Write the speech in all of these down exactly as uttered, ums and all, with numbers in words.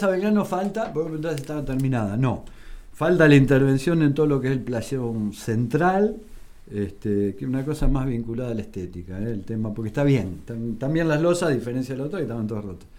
Belgrano falta, porque preguntar si estaba terminada. No. Falta la intervención en todo lo que es el playón central, este, que es una cosa más vinculada a la estética, ¿eh? El tema, porque está bien. Están, también las losas, a diferencia del otro, que estaban todas rotas.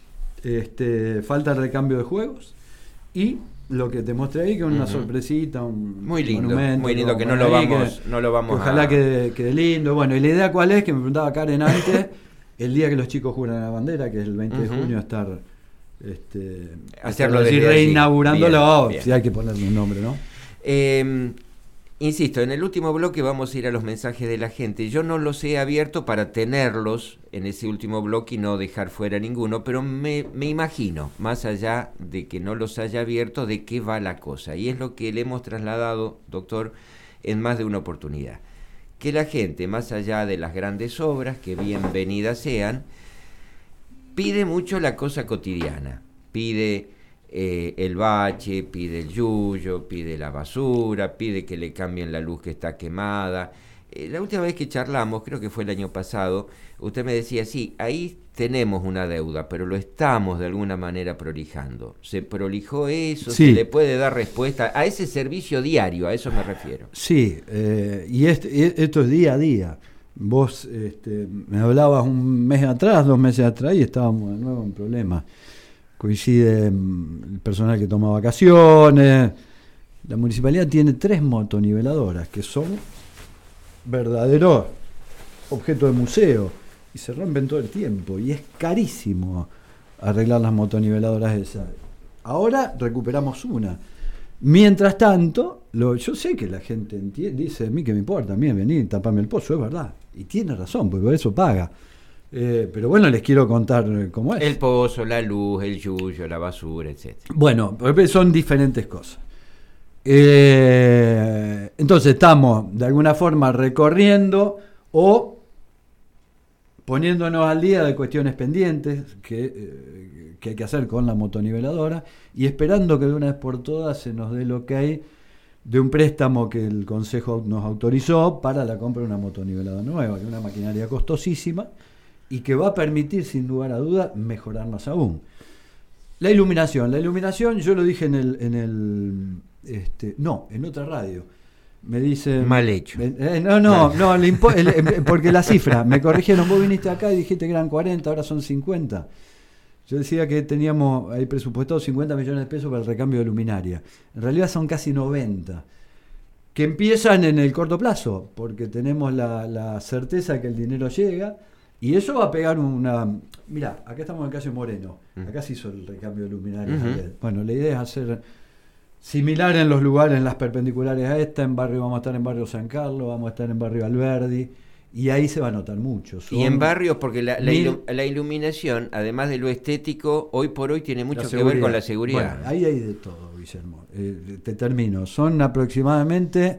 Este, falta el recambio de juegos y lo que te mostré ahí, que es una uh-huh. sorpresita, un muy lindo, monumento, muy lindo, que no lo vamos, que, no lo vamos que ojalá a... quede, quede lindo. Bueno, y la idea cuál es, que me preguntaba Karen antes, el día que los chicos juran la bandera, que es el veinte uh-huh. de junio, estar este, hacerlo así, desde reinaugurándolo, bien, bien. Si hay que ponerle un nombre, ¿no? Eh, Insisto, en el último bloque vamos a ir a los mensajes de la gente. Yo no los he abierto para tenerlos en ese último bloque y no dejar fuera ninguno, pero me, me imagino, más allá de que no los haya abierto, de qué va la cosa. Y es lo que le hemos trasladado, doctor, en más de una oportunidad. Que la gente, más allá de las grandes obras, que bienvenidas sean, pide mucho la cosa cotidiana. Pide... Eh, el bache, pide el yuyo, pide la basura, pide que le cambien la luz que está quemada. Eh, la última vez que charlamos, creo que fue el año pasado, usted me decía, sí, ahí tenemos una deuda, pero lo estamos de alguna manera prolijando. ¿Se prolijó eso? Sí. ¿Se le puede dar respuesta a ese servicio diario? A eso me refiero. Sí, eh, y este, esto es día a día. Vos este, me hablabas un mes atrás, dos meses atrás, y estábamos de nuevo en problemas. Coincide el personal que toma vacaciones. La municipalidad tiene tres motoniveladoras que son verdaderos objetos de museo y se rompen todo el tiempo y es carísimo arreglar las motoniveladoras esas. Ahora recuperamos una. Mientras tanto, lo, yo sé que la gente entiende, dice, a mí que me importa, a mí vení, tapame el pozo, es verdad. Y tiene razón, porque por eso paga. Eh, pero bueno, les quiero contar cómo es. El pozo, la luz, el yuyo, la basura, etcétera. Bueno, son diferentes cosas. Eh, entonces estamos de alguna forma recorriendo o poniéndonos al día de cuestiones pendientes que, eh, que hay que hacer con la motoniveladora y esperando que de una vez por todas se nos dé el ok de un préstamo que el Consejo nos autorizó para la compra de una motoniveladora nueva, que es una maquinaria costosísima y que va a permitir, sin lugar a dudas, mejorar más aún. La iluminación. La iluminación, yo lo dije en el... En el este, no, en otra radio. Me dicen... Mal hecho. Eh, no, no, no, le impo- el, el, porque la cifra, me corrigieron, vos viniste acá y dijiste que eran cuarenta, ahora son cincuenta. Yo decía que teníamos ahí presupuestados cincuenta millones de pesos para el recambio de luminaria. En realidad son casi noventa. Que empiezan en el corto plazo, porque tenemos la, la certeza que el dinero llega. Y eso va a pegar una... Mirá, acá estamos en el caso Moreno. Acá se hizo el recambio de luminarias. Uh-huh. Bueno, la idea es hacer similar en los lugares, en las perpendiculares a esta. En barrio vamos a estar en barrio San Carlos, vamos a estar en barrio Alberdi. Y ahí se va a notar mucho. Son y en barrios, porque la, la, mil... ilu- la iluminación, además de lo estético, hoy por hoy tiene mucho que ver con la seguridad. Bueno, ahí hay de todo, Guillermo. Eh, te termino. Son aproximadamente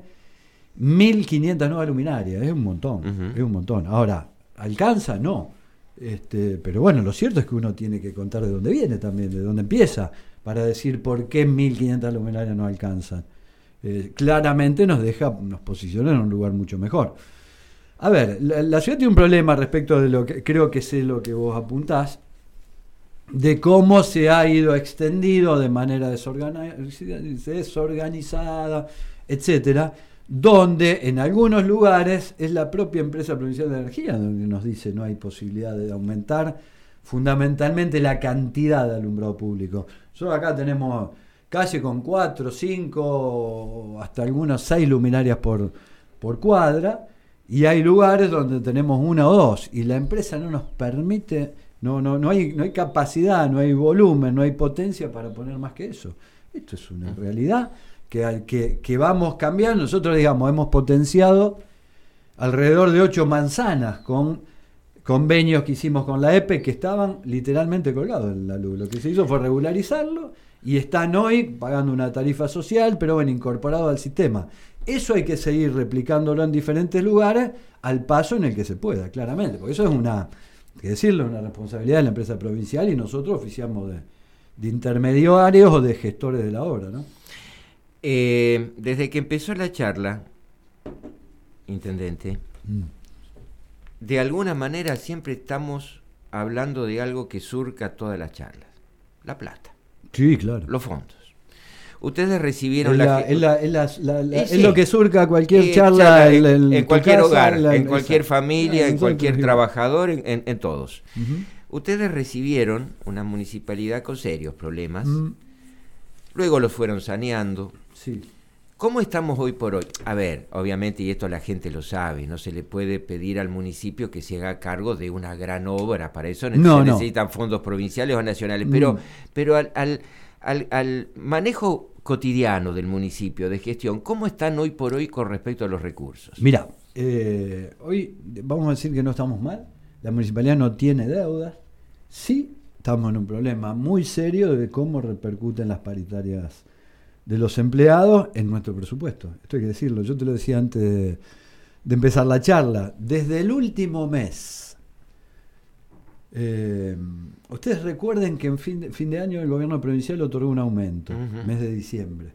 mil quinientas nuevas luminarias. Es un montón. Uh-huh. Es un montón. Ahora... ¿Alcanza? No. Este, pero bueno, lo cierto es que uno tiene que contar de dónde viene también, de dónde empieza, para decir por qué mil quinientas luminarias no alcanzan. Eh, claramente nos deja, nos posiciona en un lugar mucho mejor. A ver, la, la ciudad tiene un problema respecto de lo que, creo que sé lo que vos apuntás, de cómo se ha ido extendido de manera desorganizada, desorganizada etcétera, donde en algunos lugares es la propia empresa provincial de energía donde nos dice no hay posibilidad de aumentar fundamentalmente la cantidad de alumbrado público. Nosotros acá tenemos calle con cuatro, cinco, hasta algunas seis luminarias por, por cuadra, y hay lugares donde tenemos una o dos, y la empresa no nos permite, no, no, no hay, no hay capacidad, no hay volumen, no hay potencia para poner más que eso. Esto es una realidad. Que, que, que vamos cambiando. Nosotros, digamos, hemos potenciado alrededor de ocho manzanas con convenios que hicimos con la E P E que estaban literalmente colgados en la luz. Lo que se hizo fue regularizarlo y están hoy pagando una tarifa social, pero bueno, incorporado al sistema. Eso hay que seguir replicándolo en diferentes lugares al paso en el que se pueda, claramente, porque eso es una, hay que decirlo, una responsabilidad de la empresa provincial y nosotros oficiamos de, de intermediarios o de gestores de la obra, ¿no? Eh, desde que empezó la charla, intendente, mm. de alguna manera siempre estamos hablando de algo que surca todas las charlas, la plata. Sí, claro. Los fondos. Ustedes recibieron es, la, la, es, la, es, la, la, la, sí. es lo que surca cualquier eh, charla, charla en, en, en, en cualquier casa, hogar, la, en cualquier esa. familia, ah, en cualquier igual. trabajador, en, en, en todos. Uh-huh. Ustedes recibieron una municipalidad con serios problemas, Mm. luego los fueron saneando. Sí. ¿Cómo estamos hoy por hoy? A ver, obviamente, y esto la gente lo sabe, no se le puede pedir al municipio que se haga cargo de una gran obra, para eso ne- No, se no. necesitan fondos provinciales o nacionales, pero, Mm. pero al, al, al, al manejo cotidiano del municipio de gestión, ¿cómo están hoy por hoy con respecto a los recursos? Mira, eh, hoy vamos a decir que no estamos mal, la municipalidad no tiene deudas, sí estamos en un problema muy serio de cómo repercuten las paritarias de los empleados en nuestro presupuesto. Esto hay que decirlo, yo te lo decía antes de, de empezar la charla, desde el último mes. Eh, ustedes recuerden que en fin de, fin de año el gobierno provincial otorgó un aumento, Uh-huh. mes de diciembre.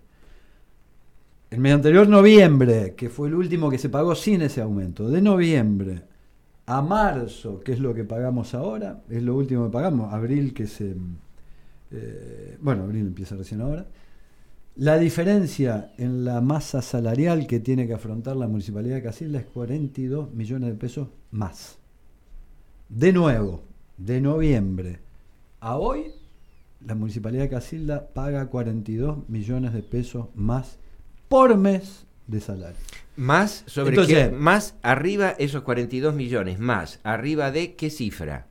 El mes anterior, noviembre, que fue el último que se pagó sin ese aumento. De noviembre a marzo, que es lo que pagamos ahora, es lo último que pagamos. Abril, que se... Eh, bueno, abril empieza recién ahora. La diferencia en la masa salarial que tiene que afrontar la Municipalidad de Casilda es cuarenta y dos millones de pesos más. De nuevo, de noviembre a hoy, la Municipalidad de Casilda paga cuarenta y dos millones de pesos más por mes de salario. Más sobre Entonces, qué, más arriba esos cuarenta y dos millones, más arriba de qué cifra.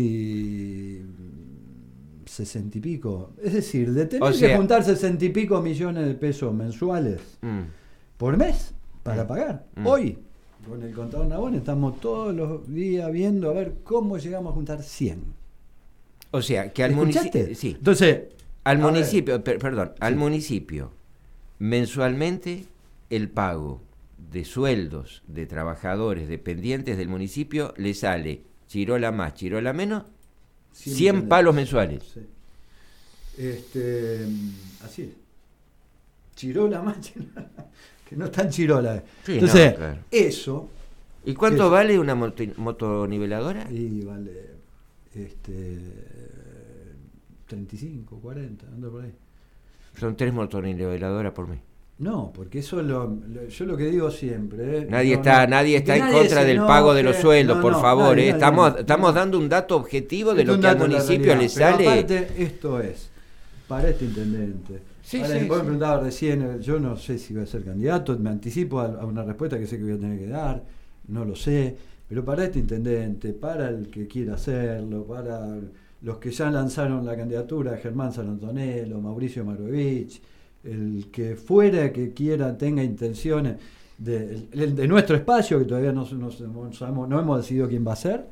Y sesenta y pico. Es decir, de tener O sea, que juntar sesenta y pico millones de pesos mensuales Mm. por mes para Mm. pagar. Mm. Hoy, con el contador Nabón, estamos todos los días viendo a ver cómo llegamos a juntar cien. O sea, que al ¿Escuchaste? municipio, sí, Entonces, al a ver, municipio, per- perdón, al Sí. municipio mensualmente el pago de sueldos de trabajadores dependientes del municipio le sale chirola más, chirola menos, cien cien millones. palos mensuales. Sí. Este, así es. Chirola más, chirola, que no está en Chirola. Sí, Entonces, no, claro. eso, ¿Y cuánto Eso. vale una moto, motoniveladora? y vale este, treinta y cinco, cuarenta, anda por ahí. Son tres motoniveladoras por mes. No, porque eso lo, lo- yo lo que digo siempre. ¿eh? Nadie No, está, no, nadie que está en nadie contra se del enoje, pago de los sueldos, no, por no, favor. nadie, ¿eh? nadie, Estamos, nadie. estamos dando un dato objetivo de Esto lo es que un al dato de la municipio realidad, le pero sale. aparte, esto es para este intendente. Sí, Ahora, sí, vos me sí. preguntabas recién, eh, yo no sé si voy a ser candidato, me anticipo a, a una respuesta que sé que voy a tener que dar, no lo sé, pero para este intendente, para el que quiera hacerlo, para los que ya lanzaron la candidatura, Germán San Antonello, Mauricio Marovich, el que fuera que quiera, tenga intenciones de, el- de nuestro espacio, que todavía no, no sabemos, no hemos decidido quién va a ser,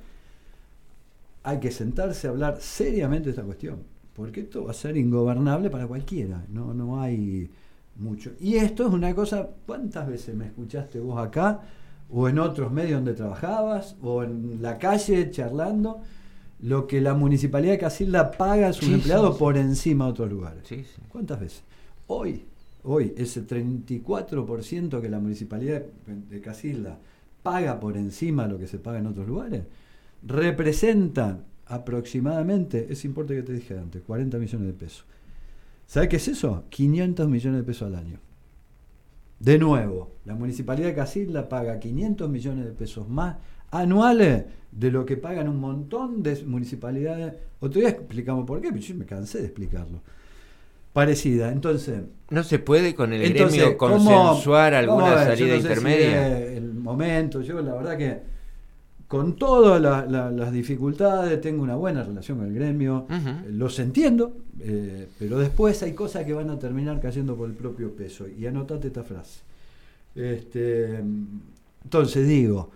hay que sentarse a hablar seriamente de esta cuestión, porque esto va a ser ingobernable para cualquiera, no, no hay mucho. Y esto es una cosa, ¿cuántas veces me escuchaste vos acá, o en otros medios donde trabajabas, o en la calle charlando, lo que la Municipalidad de Casilda paga a sus Sí, empleados sí, sí. por encima de otros lugares? Sí, sí. ¿Cuántas veces? Hoy, hoy, ese treinta y cuatro por ciento que la Municipalidad de Casilda paga por encima de lo que se paga en otros lugares, representan aproximadamente ese importe que te dije antes, cuarenta millones de pesos. ¿Sabes qué es eso? quinientos millones de pesos al año. De nuevo, la Municipalidad de Casilda paga quinientos millones de pesos más anuales de lo que pagan un montón de municipalidades. Otro día explicamos por qué, pero yo me cansé de explicarlo. Parecida, entonces... ¿No se puede con el Entonces, gremio ¿cómo- consensuar alguna vamos a ver, salida yo no sé intermedia? si es el momento, yo la verdad que con todas la- la- las dificultades tengo una buena relación con el gremio, Ujú. eh, los entiendo, eh, pero después hay cosas que van a terminar cayendo por el propio peso. Y anotate esta frase. Este, entonces digo,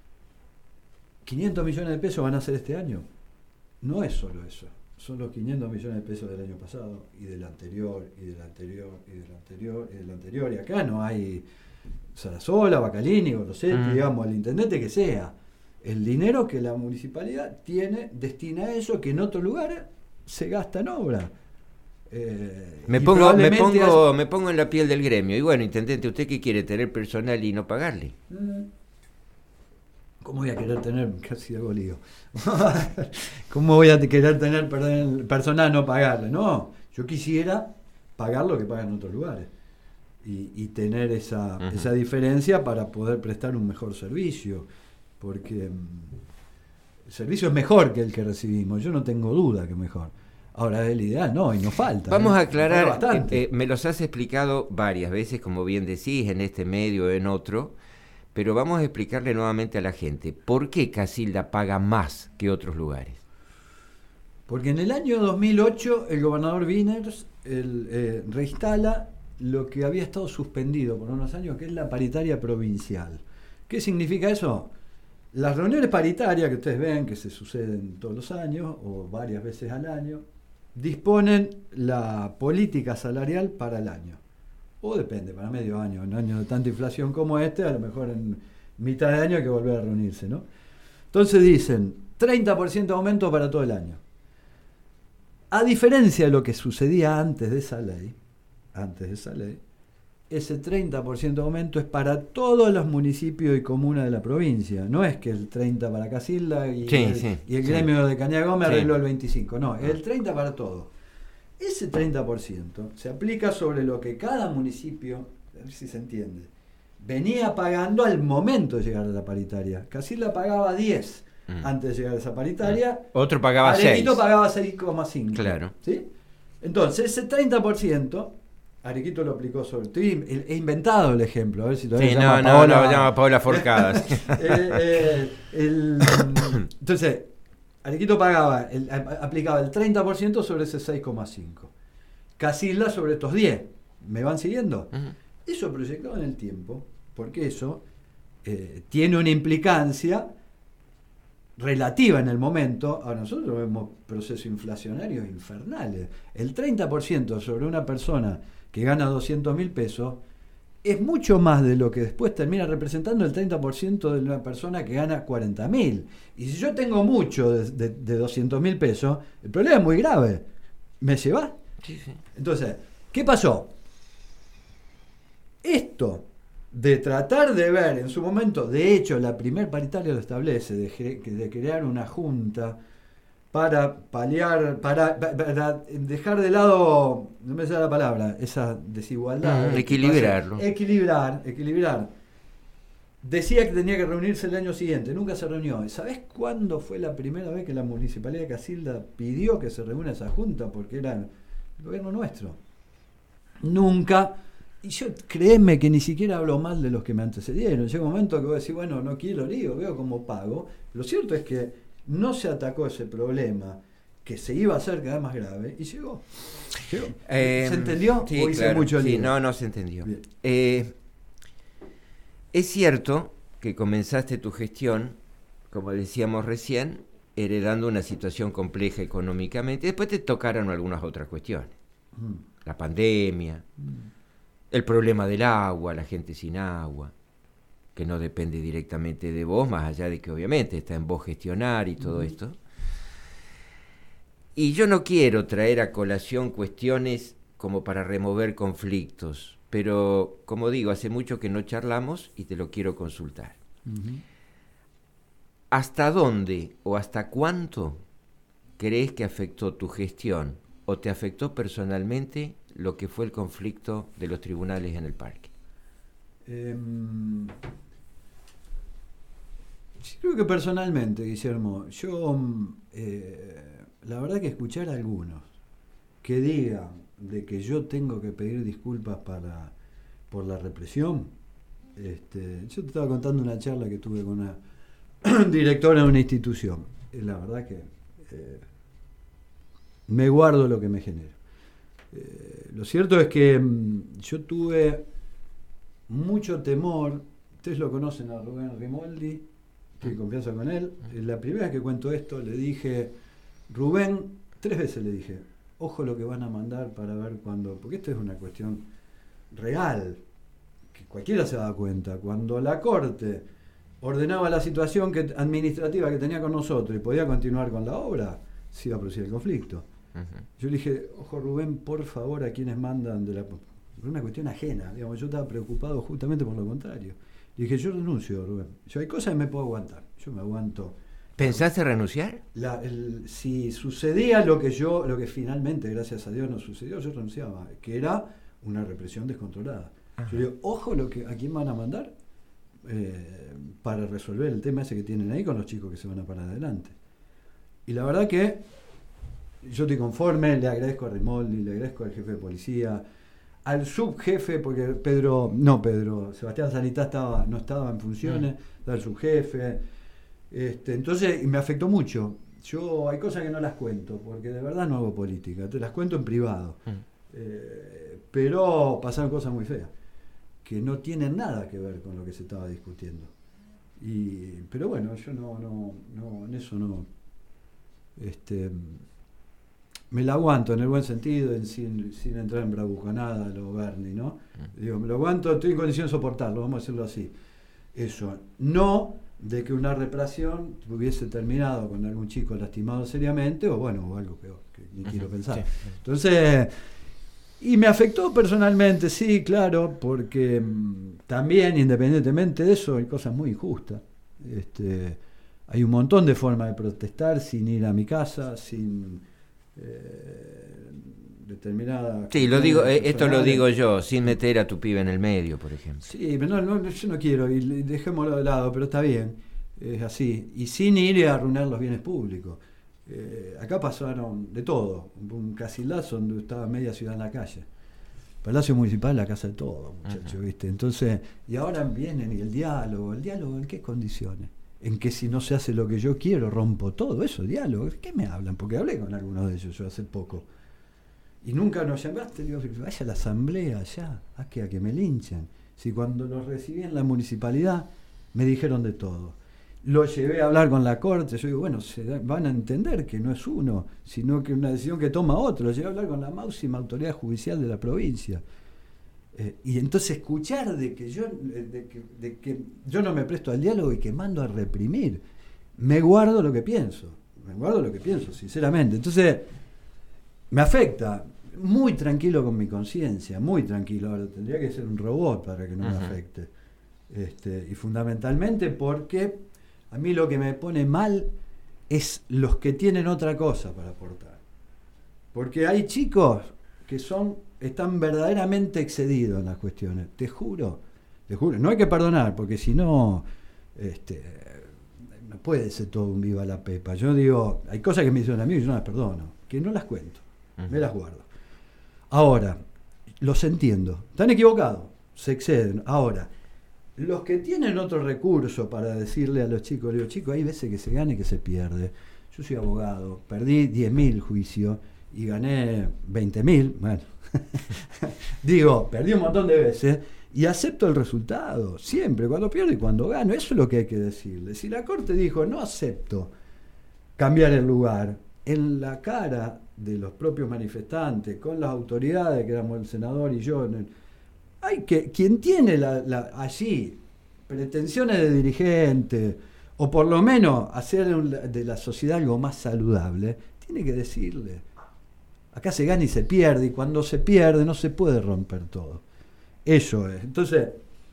quinientos millones de pesos van a ser este año. No es solo eso. Son los quinientos millones de pesos del año pasado y del anterior y del anterior y del anterior y del anterior. Y acá no hay Sarasola, Bacalini, Golosetti, Mm. digamos, el intendente que sea. El dinero que la municipalidad tiene, destina a eso, que en otros lugares se gasta en obra. Eh, Me y pongo, me, probablemente pongo, haya- me pongo en la piel del gremio. Y bueno, intendente, ¿usted qué quiere? ¿Tener personal y no pagarle? ¿Cómo voy a querer tener, casi hago lío, ¿cómo voy a querer tener perdón, personal no pagarle? No, Yo quisiera pagar lo que pagan en otros lugares y, y tener esa, uh-huh. esa diferencia para poder prestar un mejor servicio, porque um, el servicio es mejor que el que recibimos, yo no tengo duda que es mejor. Ahora es el ideal, no, y nos falta. Vamos ¿eh? a aclarar, eh, eh, me los has explicado varias veces, como bien decís, en este medio o en otro, pero vamos a explicarle nuevamente a la gente, ¿por qué Casilda paga más que otros lugares? Porque en el año dos mil ocho el gobernador Wieners el, eh, reinstala lo que había estado suspendido por unos años, que es la paritaria provincial. ¿Qué significa eso? Las reuniones paritarias que ustedes ven, que se suceden todos los años o varias veces al año, disponen la política salarial para el año. O depende, para medio año. En años de tanta inflación como este, a lo mejor en mitad de año hay que volver a reunirse, ¿no? Entonces dicen, treinta por ciento de aumento para todo el año. A diferencia de lo que sucedía antes de esa ley, antes de esa ley, ese treinta por ciento de aumento es para todos los municipios y comunas de la provincia. No es que el treinta para Casilda y, sí, el, sí, y el sí. gremio de Cañada Gómez sí. arregló el veinticinco. No, es el treinta para todos. Ese treinta por ciento se aplica sobre lo que cada municipio, a ver si se entiende, venía pagando al momento de llegar a la paritaria. Casilda pagaba diez mm. antes de llegar a esa paritaria. Mm. Otro pagaba seis. Arequito pagaba seis coma cinco. Claro. ¿Sí? Entonces, ese treinta por ciento, Arequito lo aplicó sobre... Estoy, he inventado el ejemplo, a ver si todavía sí, se llama no, Paola... no, no, llama Paola Forcadas. eh, eh, el, entonces, Arequito pagaba, el, aplicaba el treinta por ciento sobre ese seis coma cinco. Casilda sobre estos diez. ¿Me van siguiendo? Uh-huh. Eso proyectado en el tiempo, porque eso eh, tiene una implicancia relativa en el momento. Ahora nosotros vemos procesos inflacionarios infernales. El treinta por ciento sobre una persona que gana doscientos mil pesos es mucho más de lo que después termina representando el treinta por ciento de una persona que gana cuarenta mil. Y si yo tengo mucho de, de, de doscientos mil pesos, el problema es muy grave. ¿Me lleva? Sí, sí. Entonces, ¿qué pasó? Esto de tratar de ver en su momento, de hecho la primer paritaria lo establece, de, de crear una junta para paliar, para, para dejar de lado, no me sale la palabra, esa desigualdad. Mm, equilibrarlo. Equilibrar, equilibrar. Decía que tenía que reunirse el año siguiente, nunca se reunió. ¿Sabés cuándo fue la primera vez que la Municipalidad de Casilda pidió que se reúna esa junta? Porque era el gobierno nuestro. Nunca. Y yo, créeme que ni siquiera hablo mal de los que me antecedieron. Llega un momento que voy a decir, bueno, no quiero lío, veo cómo pago. Lo cierto es que no se atacó ese problema, que se iba a hacer cada vez más grave, y llegó. llegó. Eh, ¿Se entendió? Sí, ¿O hice claro, mucho lío? Sí, no, no se entendió. Eh, es cierto que comenzaste tu gestión, como decíamos recién, heredando una situación compleja económicamente. Después te tocaron algunas otras cuestiones. Mm. La pandemia, mm. el problema del agua, la gente sin agua, que no depende directamente de vos, más allá de que obviamente está en vos gestionar y todo mm. esto. Y yo no quiero traer a colación cuestiones como para remover conflictos, pero como digo, hace mucho que no charlamos y te lo quiero consultar. Uh-huh. ¿Hasta dónde o hasta cuánto crees que afectó tu gestión o te afectó personalmente lo que fue el conflicto de los tribunales en el parque? Eh, sí, creo que personalmente, Guillermo, yo eh, la verdad que escuchar a algunos que digan de que yo tengo que pedir disculpas para por la represión. Este, yo te estaba contando una charla que tuve con una directora de una institución. La verdad que eh, me guardo lo que me genera. Eh, lo cierto es que mm, yo tuve mucho temor. Ustedes lo conocen a Rubén Rimoldi, estoy en confianza con él. La primera vez que cuento esto le dije, Rubén, tres veces le dije, ojo lo que van a mandar para ver cuándo, porque esto es una cuestión real, que cualquiera se da cuenta. Cuando la Corte ordenaba la situación que, administrativa que tenía con nosotros y podía continuar con la obra, se iba a producir el conflicto. Uh-huh. Yo le dije, ojo Rubén, por favor, a quienes mandan de la... Por una cuestión ajena, digamos, yo estaba preocupado justamente por lo contrario. Le dije, yo renuncio, Rubén. Yo hay cosas que me puedo aguantar. Yo me aguanto ¿Pensaste renunciar? La, el, si sucedía lo que yo, lo que finalmente, gracias a Dios, no sucedió, yo renunciaba, que era una represión descontrolada. Ajá. Yo digo, ojo lo que, a quién van a mandar eh, para resolver el tema ese que tienen ahí con los chicos que se van a parar adelante. Y la verdad que yo estoy conforme, le agradezco a Rimoldi, le agradezco al jefe de policía, al subjefe, porque Pedro, no Pedro, Sebastián Sanitá estaba, no estaba en funciones, mm. era el subjefe. Este, entonces me afectó mucho. Yo hay cosas que no las cuento, porque de verdad no hago política, te las cuento en privado. Mm. Eh, pero pasaron cosas muy feas, que no tienen nada que ver con lo que se estaba discutiendo. Y, pero bueno, yo no, no, no, en eso no. Este, me la aguanto en el buen sentido, en, sin, sin entrar en bravuconada, lo Bernie, ¿no? Mm. Digo, me lo aguanto, estoy en condición de soportarlo, vamos a decirlo así. Eso, no de que una represión hubiese terminado con algún chico lastimado seriamente, o bueno, o algo peor, que ni uh-huh. quiero pensar. Sí. Entonces, y me afectó personalmente, sí, claro, porque mmm, también, independientemente de eso, hay cosas muy injustas. Este, hay un montón de formas de protestar sin ir a mi casa, sin eh, determinada... Sí, lo digo, eh, esto lo digo yo, sin meter a tu pibe en el medio, por ejemplo. Sí, pero no, no, yo no quiero, y dejémoslo de lado, pero está bien, es así. Y sin ir a arruinar los bienes públicos. Eh, acá pasaron de todo, un casilazo donde estaba media ciudad en la calle. Palacio Municipal, la casa de todo, muchachos, ¿viste? Entonces, y ahora vienen y el diálogo, ¿el diálogo en qué condiciones? En que si no se hace lo que yo quiero, rompo todo, eso, diálogo. ¿Qué me hablan? Porque hablé con algunos de ellos yo hace poco. Y nunca nos llamaste, digo, vaya a la asamblea allá, a que, a que me linchen. Si cuando los recibí en la municipalidad me dijeron de todo. Lo llevé a hablar con la corte, yo digo, bueno, se da, van a entender que no es uno, sino que una decisión que toma otro. Lo llevé a hablar con la máxima autoridad judicial de la provincia. Eh, y entonces escuchar de que yo de que, de que yo no me presto al diálogo y que mando a reprimir, me guardo lo que pienso, me guardo lo que pienso, sinceramente. Entonces, me afecta. Muy tranquilo con mi conciencia, muy tranquilo. Ahora tendría que ser un robot para que no uh-huh. me afecte. Este, y fundamentalmente porque a mí lo que me pone mal es los que tienen otra cosa para aportar. Porque hay chicos que son están verdaderamente excedidos en las cuestiones. Te juro, te juro. No hay que perdonar, porque si no, este, no puede ser todo un viva la pepa. Yo digo, hay cosas que me hicieron a mí y yo no las perdono, que no las cuento, uh-huh. me las guardo. Ahora, los entiendo, están equivocados, se exceden. Ahora, los que tienen otro recurso para decirle a los chicos, digo, chicos, hay veces que se gana y que se pierde. Yo soy abogado, perdí diez mil juicios y gané veinte mil, bueno, digo, perdí un montón de veces y acepto el resultado, siempre, cuando pierdo y cuando gano, eso es lo que hay que decirle. Si la Corte dijo, no acepto cambiar el lugar, en la cara de los propios manifestantes, con las autoridades, que éramos el senador y yo, hay que, quien tiene la, la, allí pretensiones de dirigente, o por lo menos hacer un, de la sociedad algo más saludable, tiene que decirle, acá se gana y se pierde, y cuando se pierde no se puede romper todo. Eso es. Entonces,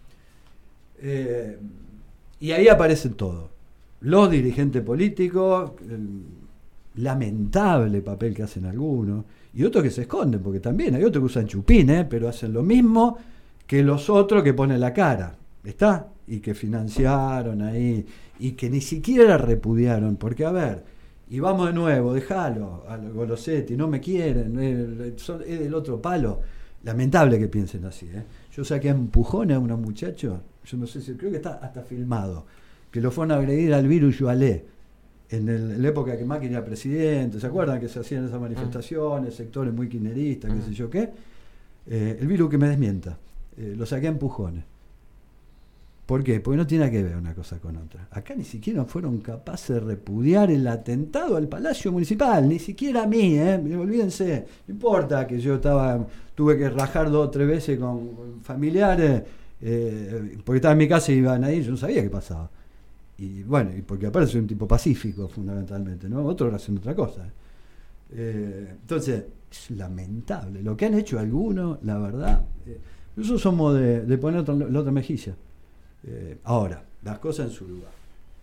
eh, y ahí aparecen todos, los dirigentes políticos, el, lamentable papel que hacen algunos, y otros que se esconden, porque también hay otros que usan chupín, ¿eh? Pero hacen lo mismo que los otros que ponen la cara, ¿está? Y que financiaron ahí, y que ni siquiera repudiaron, porque a ver, y vamos de nuevo, déjalo, a Golosetti, no me quieren, eh, son, es del otro palo. Lamentable que piensen así, ¿eh? Yo saqué a empujones a unos muchachos, yo no sé si, creo que está hasta filmado, que lo fueron a agredir al virus Yualé, en, el, en la época que Macri era presidente, ¿se acuerdan que se hacían esas manifestaciones, sectores muy kirchneristas, qué sé yo qué? Eh, el virus que me desmienta, eh, lo saqué a empujones. ¿Por qué? Porque no tiene que ver una cosa con otra. Acá ni siquiera fueron capaces de repudiar el atentado al Palacio Municipal, ni siquiera a mí, ¿eh? Olvídense, no importa que yo estaba, tuve que rajar dos o tres veces con, con familiares, eh, porque estaba en mi casa y iban ahí, yo no sabía qué pasaba. Y bueno, y porque aparte soy un tipo pacífico fundamentalmente, ¿no? Otros hacen otra cosa. Eh, entonces, es lamentable. Lo que han hecho algunos, la verdad, eh, nosotros somos de, de poner otro, la otra mejilla. Eh, ahora, las cosas en su lugar.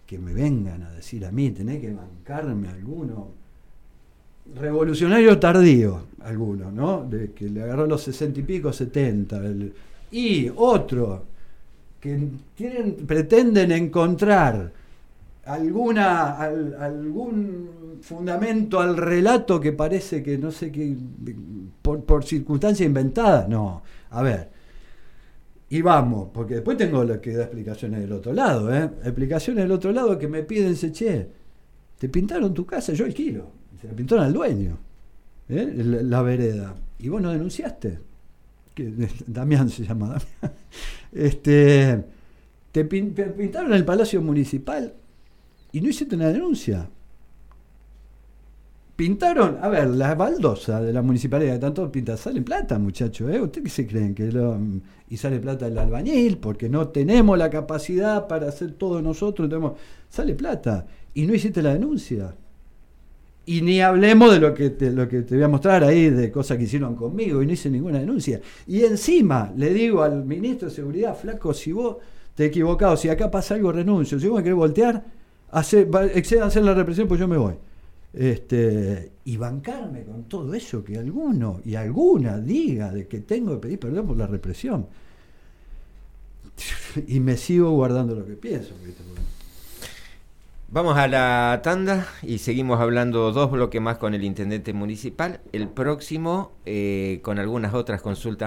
que me vengan a decir a mí, tenés que bancarme alguno. Revolucionario tardío, alguno, ¿no? De que le agarró los sesenta y pico, setenta. El, y otro, que tienen, pretenden encontrar alguna al, algún fundamento al relato que parece que no sé qué, por, por circunstancia inventada. No, a ver. Y vamos, porque después tengo lo que da explicaciones del otro lado, ¿eh? Explicaciones del otro lado que me piden, che, te pintaron tu casa, yo alquilo. Se la pintaron al dueño, ¿eh? la, la vereda. ¿Y vos no denunciaste? Que, Damián se llama Damián. Este, te pin, pintaron el Palacio Municipal y no hiciste una denuncia. Pintaron, a ver, las baldosas de la municipalidad que tanto pintan, sale plata, muchachos, ¿eh? ¿Ustedes qué se creen? que lo, Y sale plata el albañil, porque no tenemos la capacidad para hacer todo nosotros, tenemos, sale plata, y no hiciste la denuncia. Y ni hablemos de lo que te, lo que te voy a mostrar ahí, de cosas que hicieron conmigo, y no hice ninguna denuncia. Y encima le digo al ministro de Seguridad, flaco, si vos te he equivocado, si acá pasa algo, renuncio. Si vos me querés voltear, hacer, excédanse en la represión, pues yo me voy. Este, y bancarme con todo eso, que alguno y alguna diga de que tengo que pedir perdón por la represión. Y me sigo guardando lo que pienso. Vamos a la tanda y seguimos hablando dos bloques más con el intendente municipal. El próximo eh, con algunas otras consultas